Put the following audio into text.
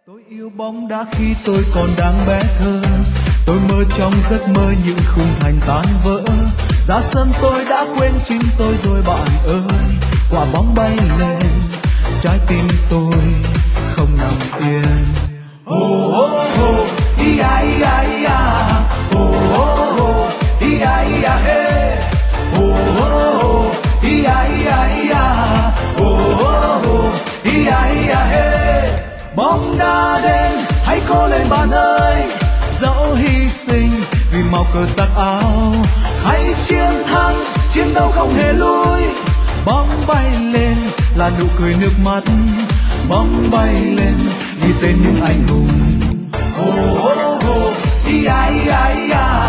Tôi yêu bóng đá khi tôi còn đang bé thơ. Tôi mơ trong giấc mơ những khung thành tan vỡ. Ra sân tôi đã quên chính tôi rồi bạn ơi. Quả bóng bay lên, trái tim tôi không nằm yên. Oh oh oh, ia ia ia. Oh oh oh, ia ia he. Oh oh oh, ia ia ia. Oh oh oh, ia ia he. Bóng đá đến, hãy cố lên bạn ơi, dẫu hy sinh vì màu cờ sắc áo. Hãy chiến thắng, chiến đấu không hề lui. Bóng bay lên là nụ cười nước mắt. Bóng bay lên ghi tên những anh hùng. Oh oh oh, ia ia ia.